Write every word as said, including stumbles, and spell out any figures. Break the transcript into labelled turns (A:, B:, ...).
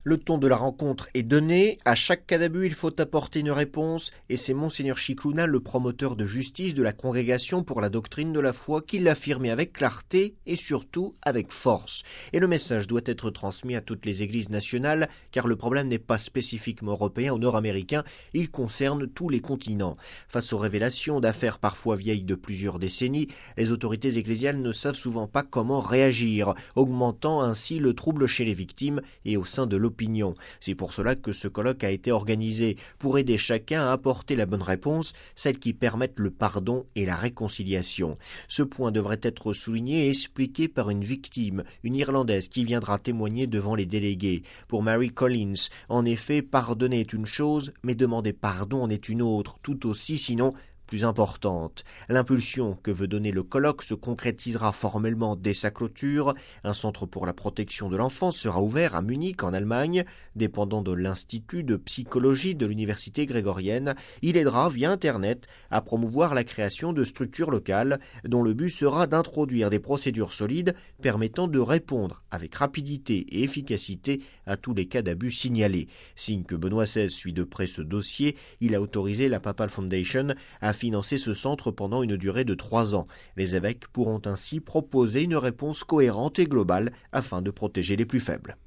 A: Le ton de la rencontre est donné, à chaque cas d'abus il faut apporter une réponse et c'est Monseigneur Scicluna, le promoteur de justice de la Congrégation pour la doctrine de la foi, qui l'affirmait avec clarté et surtout avec force. Et le message doit être transmis à toutes les églises nationales car le problème n'est pas spécifiquement européen ou nord-américain, il concerne tous les continents. Face aux révélations d'affaires parfois vieilles de plusieurs décennies, les autorités ecclésiales ne savent souvent pas comment réagir, augmentant ainsi le trouble chez les victimes et au sein de l'opinion. C'est pour cela que ce colloque a été organisé, pour aider chacun à apporter la bonne réponse, celle qui permette le pardon et la réconciliation. Ce point devrait être souligné et expliqué par une victime, une Irlandaise qui viendra témoigner devant les délégués. Pour Mary Collins, en effet, pardonner est une chose, mais demander pardon en est une autre, tout aussi, sinon plus importante. L'impulsion que veut donner le colloque se concrétisera formellement dès sa clôture. Un centre pour la protection de l'enfance sera ouvert à Munich, en Allemagne, dépendant de l'Institut de psychologie de l'Université grégorienne. Il aidera, via Internet, à promouvoir la création de structures locales, dont le but sera d'introduire des procédures solides permettant de répondre avec rapidité et efficacité à tous les cas d'abus signalés. Signe que Benoît seize suit de près ce dossier, il a autorisé la Papal Foundation à financer ce centre pendant une durée de trois ans. Les évêques pourront ainsi proposer une réponse cohérente et globale afin de protéger les plus faibles.